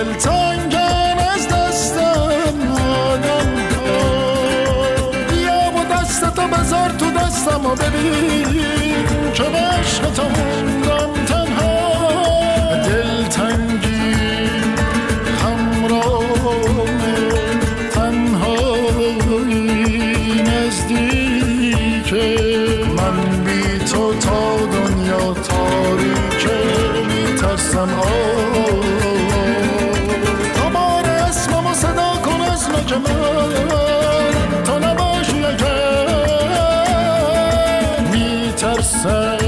دلتنگم از دستم آدم کن. بیا و دستتو بذار تو دستم و ببین که به عشق تو موندم تنها. دلتنگی همراه تنهایی نزدیکه، من بی تو تا دنیا تاریکه. میترسم دوباره اسممو صدا کن، اسم که من تو نباشی اگر. میترسم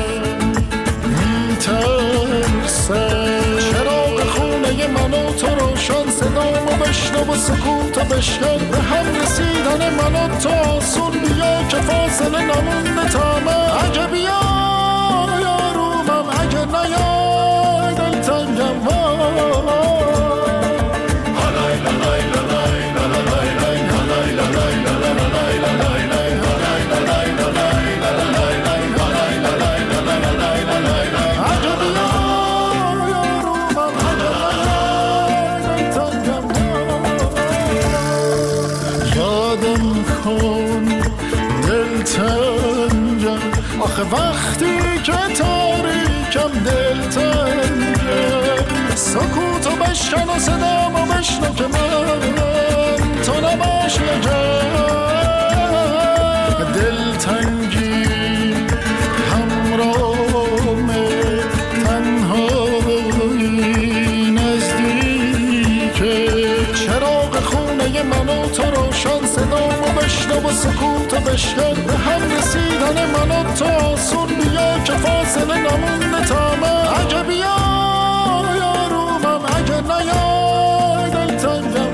چراغ خونه من و تو روشن، صدامو بشنو و سکوتو بشکن. به هم رسیدن من و تو آسون، بیا که فاصله نمونده تا من. اگه بیا یارومم، اگه نیا دلتنگم. آخه وقتی که تاریکم دلتنگم، سکوتو بشکن و صدامو بشنو که من تو نباشی اگر. دلتنگی همراه تنهایی نزدیکه، چراغ خونه من و تو روشن، صدامو بشنو و سکوتو بشکن. به هم رسیدن من و تو آسون، بیا که فاصله نمونده تا من. اگه بیا یارومم، اگه نیا دلتنگم.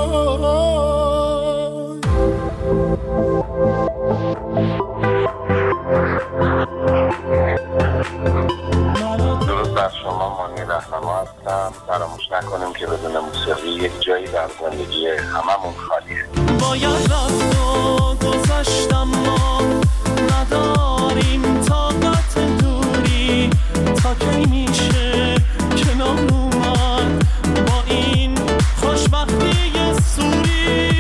درود بر شما، مانی رهنما هستم. فراموش نکنیم که بدون موسیقی یک جایی در زندگی هممون خالیه. باید رفت و گذشتم، ما نداریم طاقت دوری. تا کی میشه کنار اومد با این خوشبختی سوری.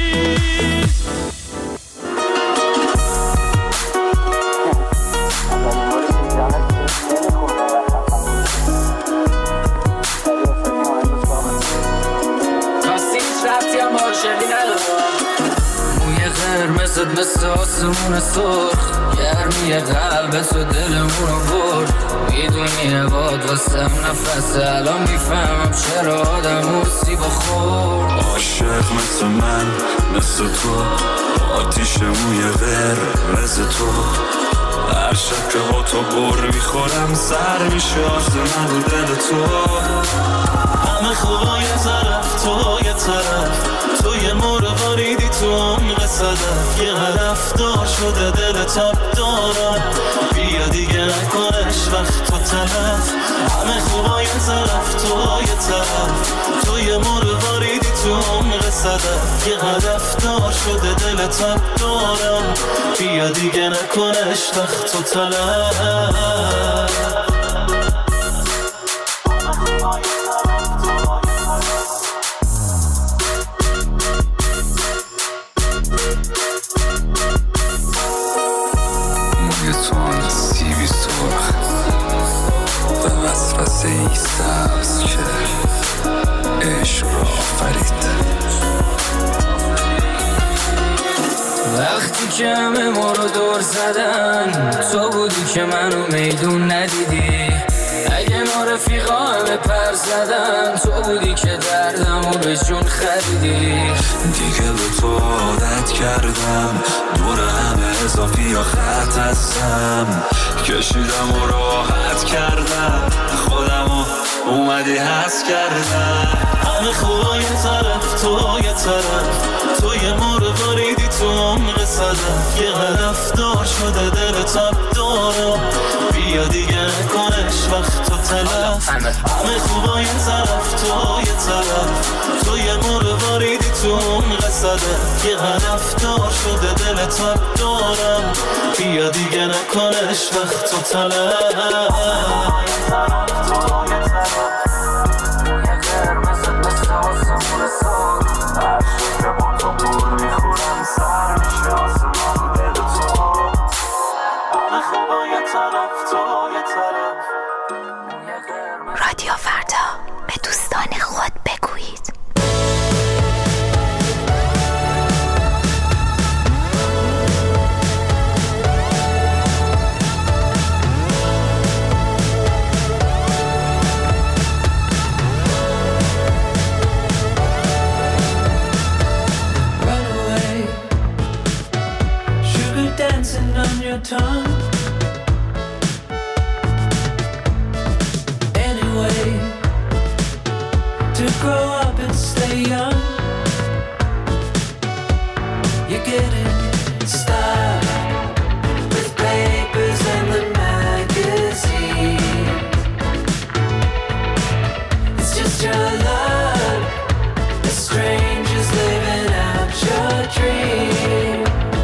قرمزت مثل آسمون سرخ، گرمی قلب تو دلمونو برد. میدونی عباد واسم نفسه، الان میفهمم چرا آدم سیب خورد. عاشق مثل من مثل تو، آتیش موی قرمز تو. هر شب که با تو بر میخورم سر میشه آسمون و دل تو. همه خوبا یه طرف، تو یه طرف، تو یه مرغاریدی تو عمق صدف. یه هدف دار شده دل تاب دارم، بیا دیگه نکنش وقت تو تلف. همه خوبا یه طرف، تو یه طرف، تو یه مرغاریدی تو عمق صدف. یه هدف دار شده دل تاب دارم، بیا دیگه نکنش وقت تو تلف. سبز که عشق را آفرید. وقتی که همه ما رو دور زدن، تو بودی که منو میدون ندیدی. اگه ما رفیقا همه پر زدن، تو بودی که دردمو به جون خریدی. دیگه به تو عادت کردم، دور همه اضافی یا خط هستم. کشیدم و راحت کردم، خودمو اومدی حس کردم. همه خوبا یه طرف، تو یه طرف، تو یه مرغاریدی تو عمق صدف. یه هدف دار شده دل تاب دارم، بیا دیگه نکنش وقت تو تلف. همه خوبا یه طرف، تو یه طرف، تو یه مرغاریدی تو عمق صدف. یه هدف دار شده دل تاب دارم، بیا دیگه نکنش وقت تو تلف. grow up and stay young. You're getting style with papers and the magazine. It's just your love, the strangers living out your dream.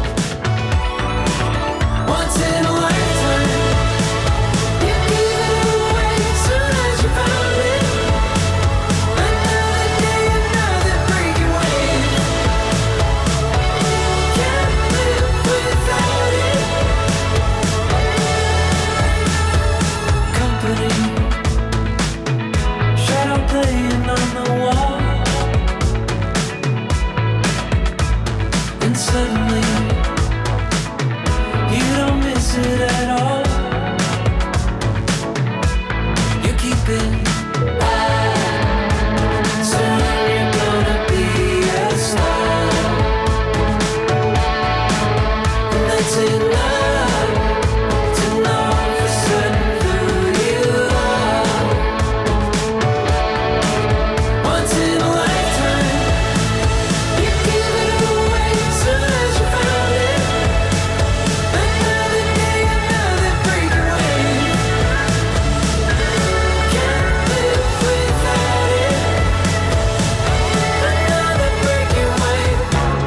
Once in a lifetime, you give it away as soon as you found it. Another day, another breaking wave. Can't live without it. Company, shadow playing on the wall. And suddenly, you don't miss it at all. You keep it high. Soon you're gonna be a star. And that's enough to know for certain who you are. Once in a lifetime, you give it away as soon as you found it. Another day, another breaking wave. Can't live without it. Another breaking wave.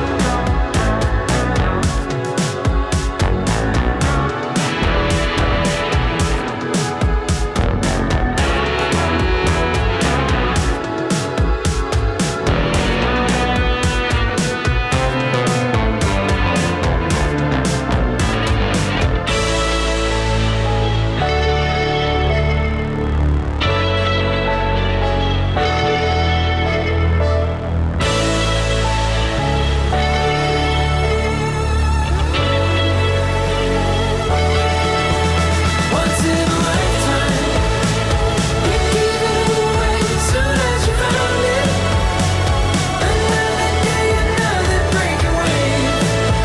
Once in a lifetime, you give it away as soon as you found it. Another day, another breaking wave.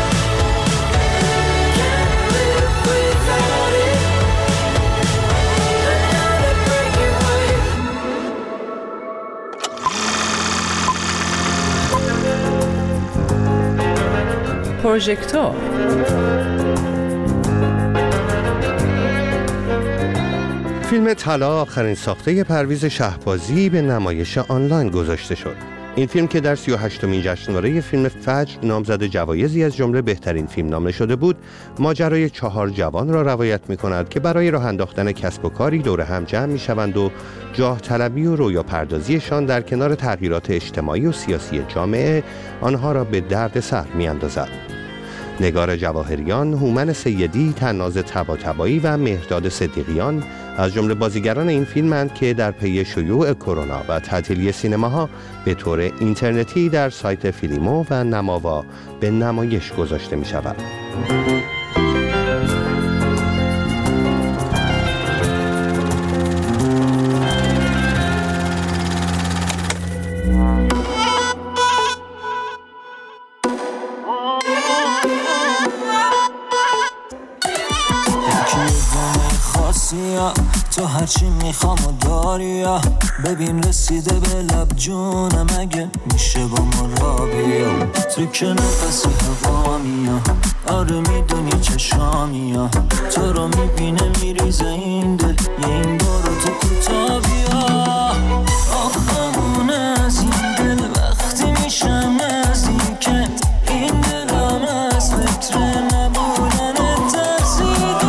Can't live without it. Another breaking wave. پروژکتور فیلم طلا آخرین ساخته پرویز شهبازی به نمایش آنلاین گذاشته شد. این فیلم که در 38مین جشنواره فیلم فجر نامزد جوایزی از جمله بهترین فیلم نامه شده بود، ماجرای 4 جوان را روایت می‌کند که برای راه انداختن کسب و کاری دور هم جمع می‌شوند و جاه طلبی و رویا پردازیشان در کنار تغییرات اجتماعی و سیاسی جامعه آنها را به دردسر می‌اندازد. نگار جواهریان، هومن سیدی، طناز طباطبایی و مهرداد صدیقیان از جمله بازیگران این فیلمند که در پی شیوع کرونا و تعطیلی سینماها به طور اینترنتی در سایت فیلیمو و نماوا به نمایش گذاشته می شود. تو هرچی میخوام و داری، ببین رسیده به لب جونم، اگه میشه با ما را بیا تو که نفسی هوا میا. آره میدونی چشامی ها تو رو میبینه میریزه این دل، یه این بارو تو کوتا بیا. آخمون از این دل وقتی میشم نزدیکت، این دلم از متر نبودن ترسیده.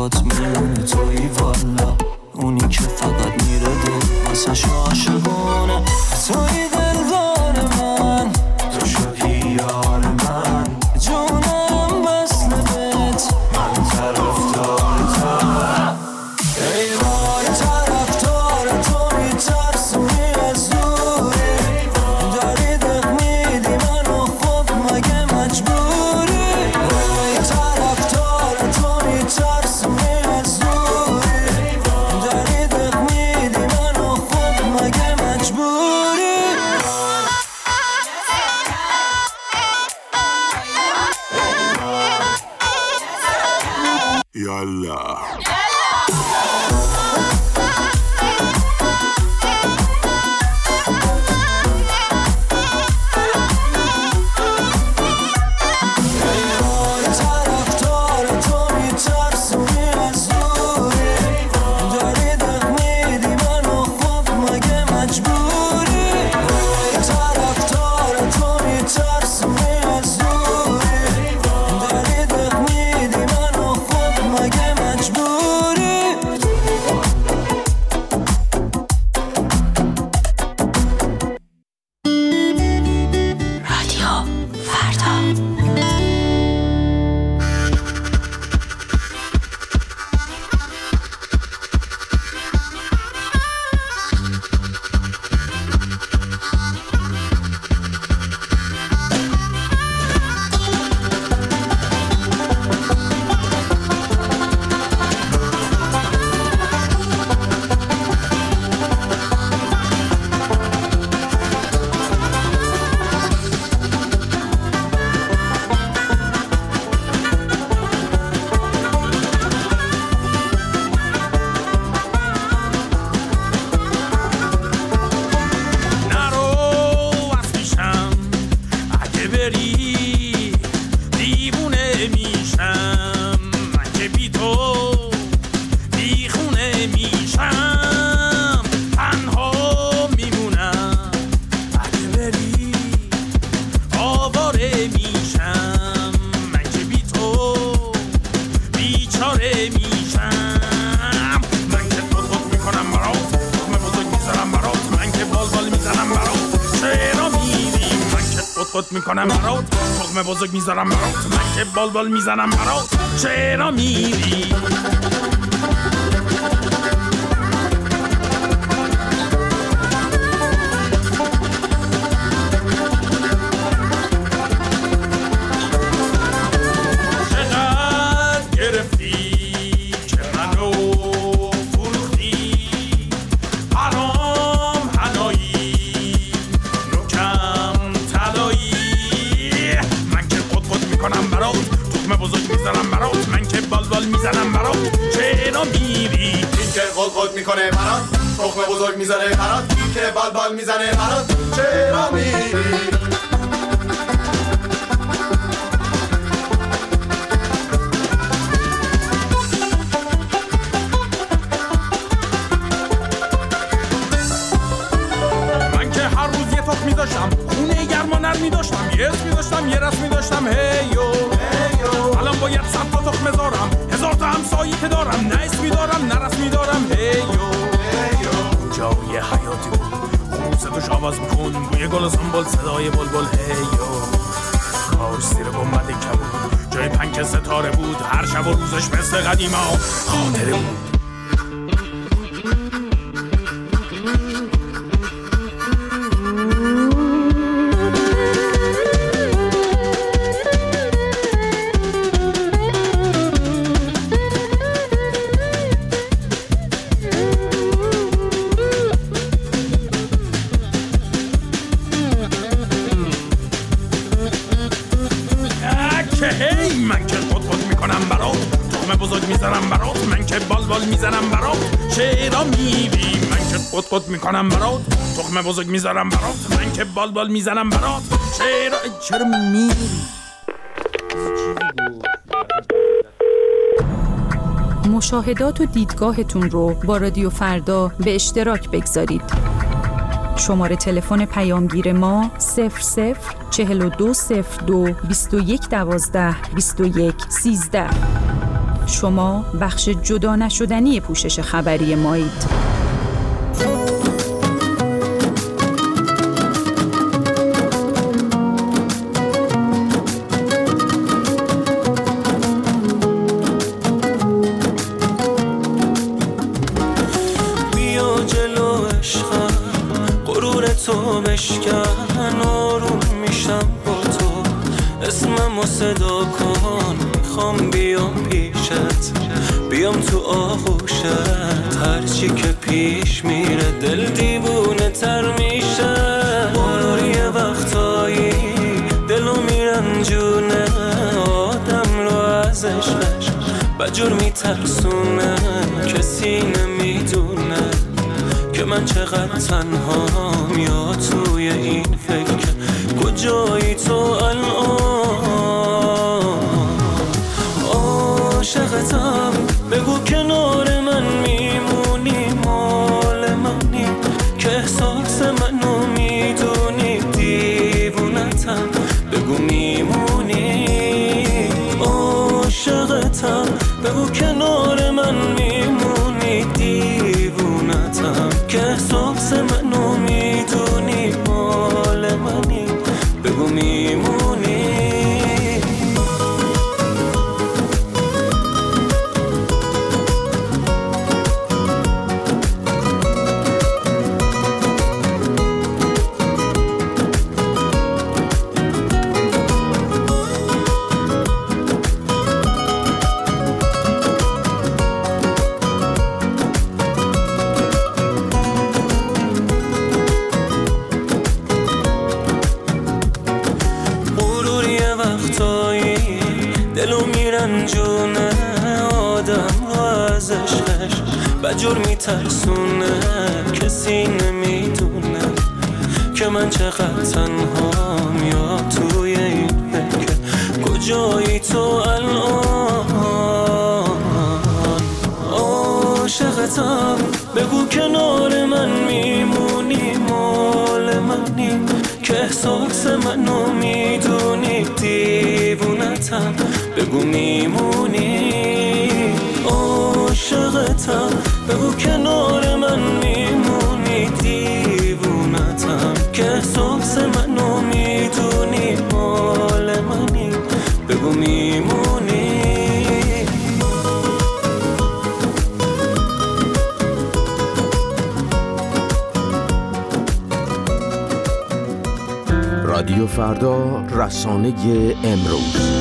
بات میمونه توی والا، اونی که فقط میره دل واسه عاشقونه. توی دلدار من تو شدی یار من، جونم بس نبت من طرفدارتم. ای وای طرفدار تو میترسونی از دوری، داری دق میدی منو خب مگه مجبوری. ای طرفدار تو میترسونی از دوری، داری دق میدی منو خب مگه مجبوری. یالا میکنم برات، تخم بزرگ میذارم برات، من که بال میزنم برات، چرا میری؟ چقدر گرفتی که منو فروختی، حرام حنایی نوکم طلایی. من که قد میکنم برات، تخم بزرگ میزنم برات، من که بال میزنم برات، چرا میری؟ این که قد میکنه برات، تخم بزرگ میزنه برات، این که بال میزنه برات، چرا میری؟ می‌داشتم خونه گرم و نرمی داشتم، یه اسمی داشتم، یه رسمی داشتم، هیو الان باید 100 تا تخم بذارم، 1000 تا همسایه که دارم، نه اسمی دارم نه رسمی دارم، هیو اونجا یه حیاتی بود، خون صداش آواز میکن، بوی گل و سنبل، صدای بلبل، هیو کاش زیر گنبد کبود جای پنک ستاره بود، هر شب و روزش مثل قدیما خاطره بود. من که قد میکنم برات، تخم بزرگ میزنم برات، من که بال میزنم برات، چرا میری؟ من که قد میکنم برات، تخم بزرگ میزنم برات، من که بال میزنم برات، چرا میری؟ مشاهدات و دیدگاهتون رو با رادیو فردا به اشتراک بگذارید. شماره تلفن پیامگیر ما 004202 2112 2113. شما بخش جدا نشدنی پوشش خبری مایید. تو بشکن آروم میشم با تو اسممو صدا کن میخوام بیام پیشت بیام تو آغوشت هرچی که پیش میره دل دیوونه تر میشه مرور یه وقتایی دلو میرنجونه آدم رو از عشقش بجور میترسونه کسی نمیدونه که من چقدر تنهام یا توی این فکر کجایی تو الان عاشقتم بگو کنار من میمونی مال منی که احساس منو میدونی دیوونتم بگو میمونی عاشقتم بگو کنار من میمونی دیوونتم که احساس منو میدونی مال منی بگو میمونی بجور میترسونه کسی نمیدونه که من چقدر تنهام یا توی این فکر کجایی تو الان عاشقتم بگو کنار من میمونی مال منی که احساس منو میدونی دیوونتم بگو میمونی عاشقتم بگو کنار من میمونی دیوونتم که احساس منو میدونی مال منی بگو میمونی رادیو فردا، رسانه امروز.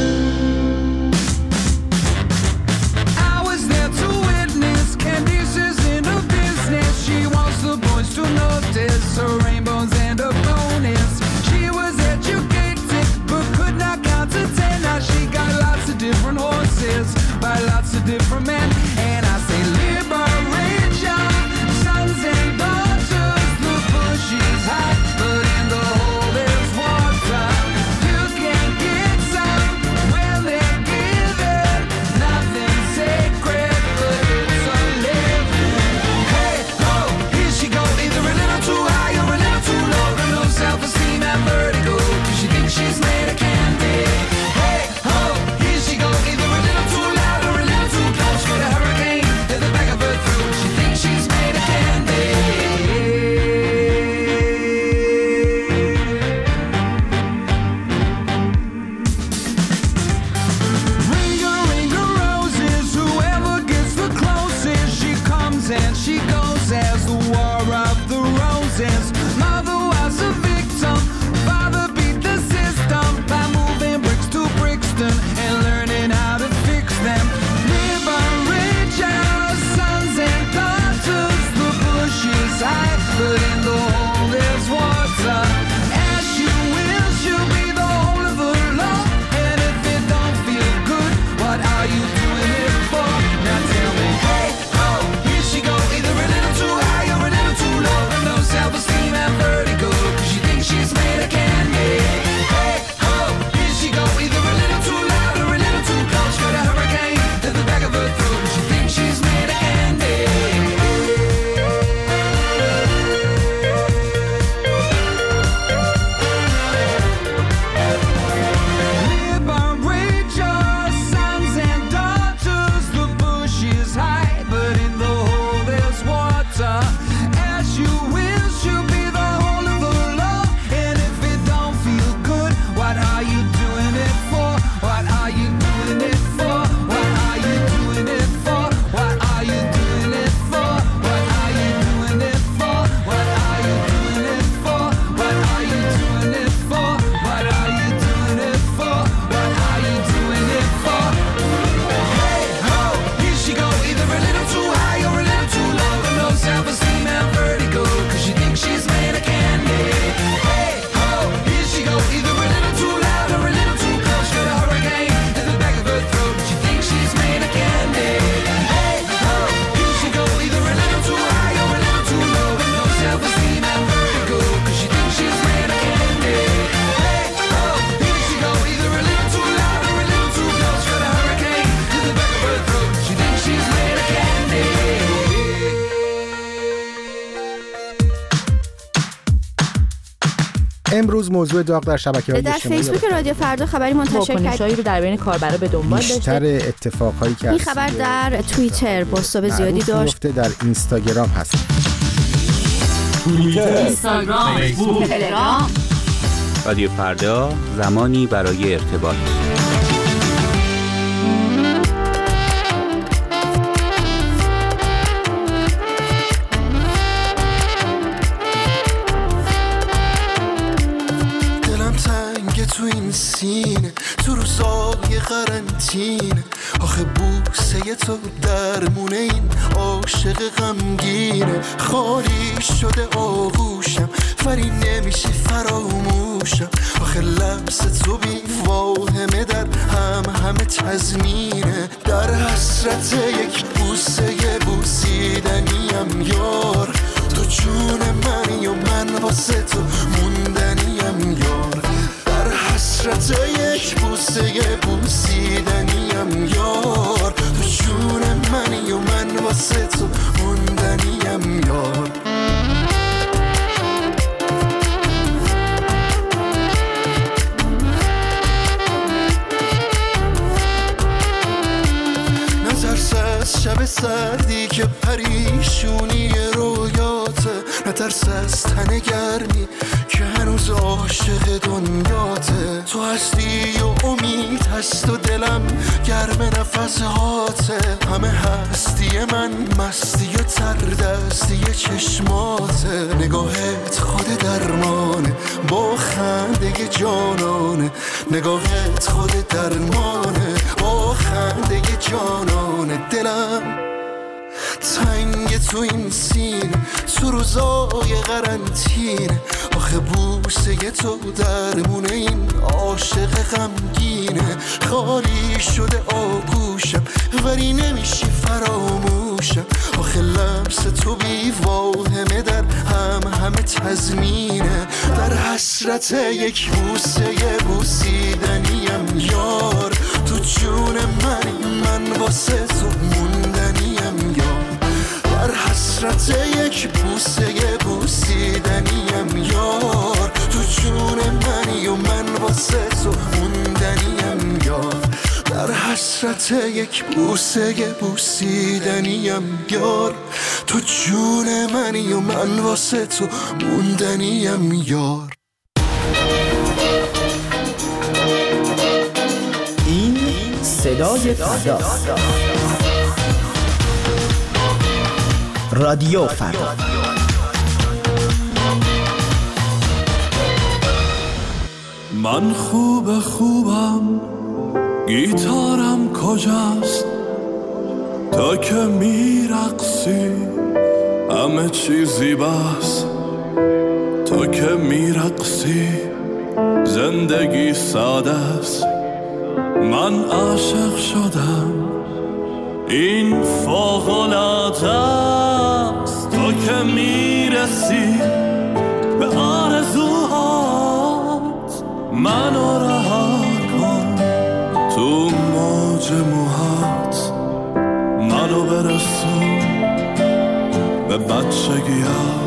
امروز موضوع داغ در شبکه‌های در اجتماعی فیسبوک رادیو فردا خبری منتشر واکنشایی رو در بین کاربرا به دنبال داشته. بیشتر اتفاقایی که این خبر در توییتر بازتاب زیادی داشت. در اینستاگرام هست. توییتر، اینستاگرام، فیسبوک، تلگرام. رادیو فردا، زمانی برای ارتباط. تو این سینه تو روزای قرنطینه، آخه بوسه تو درمونه این عاشق غمگینه. خالی شده آغوشم ولی نمیشه فراموشم، آخه لمس تو بی واهمه در همه تضمینه. در حسرت یک بوسه بوسیدنیم یار، تو جون منی و من واسه تو موندنیم یار. حسرت یک بوسه بوسیدنیم یار، تو جون منی و من واسه تو موندنیم یار. نترس از شب سردی که پریشونی رویاته، نترس از تن گرمی که هنوز عاشق دنیاته. تو هستی و امید هست و دلم گرم نفساته، همه هستی من مستی و تردستی چشماته. نگاهت خود درمانه با خنده جانانه، نگاهت خود درمانه با خنده جانانه. دلم تنگ تو این سینه تو روزای قرنطینه، آخه بوسه تو درمونه این عاشق غمگینه. خالی شده آغوشم ولی نمیشه فراموشم، آخه لمس تو بی واهمه در همه تضمینه. در حسرت یک بوسه بوسیدنیم یار، تو جون منی من واسه تو موندنیم یار. در حسرت یک بوسه بوسیدنیم یار، تو جون منی و من واسه تو موندنیم یار. در حسرت یک بوسه بوسیدنیم یار، تو جون منی و من واسه تو موندنیم یار. این صدای فرداست. رادیو فردا. من خوبم، گیتارم کجاست؟ تا که میرقصی همه چیزی بس، تا که میرقصی زندگی ساده است. من عاشق شدم، این فوق‌العاده است. تو که میرسی به آرزوهات منو رها کن، تو موج موهات منو برسون به بچگی‌ها.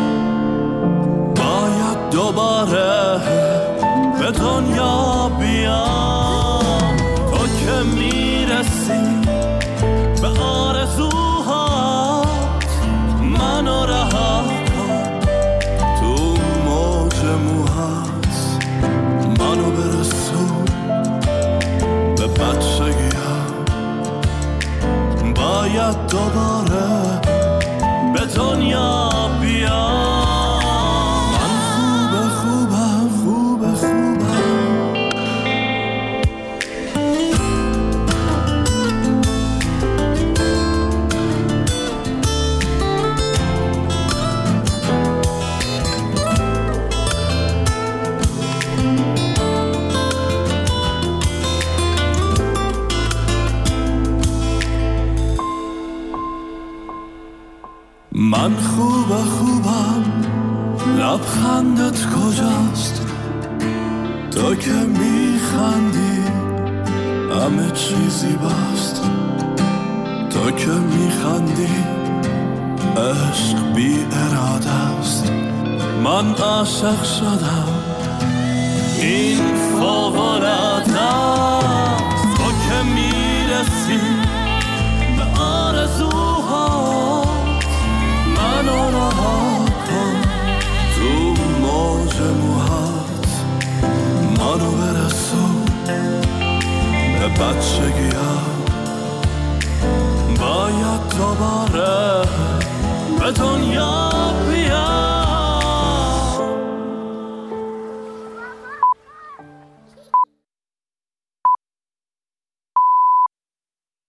باید دوباره به دنیا بیام، تو که میرسی به آرزوهات منو رها کن، تو موج موهات منو برسون به بچگی‌ها. باید دوباره به دنیا بیام. من خوبم من خوبم، لبخندت کجاست؟ تو که میخندی همه چیزی بست، تو که میخندی عشق بی اراده است. من عاشق شدم، این فوق‌العاده است تو که میرسی به آرزوها منو رها کن تو موج موهات منو برسون به بچگیم باید دوباره به دنیا